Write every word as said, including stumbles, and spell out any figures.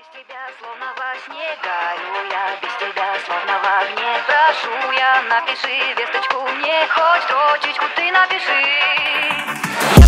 без тебя словно во сне, горю я без тебя словно в огне. Прошу я, напиши весточку мне, хоть строчечку ты напиши.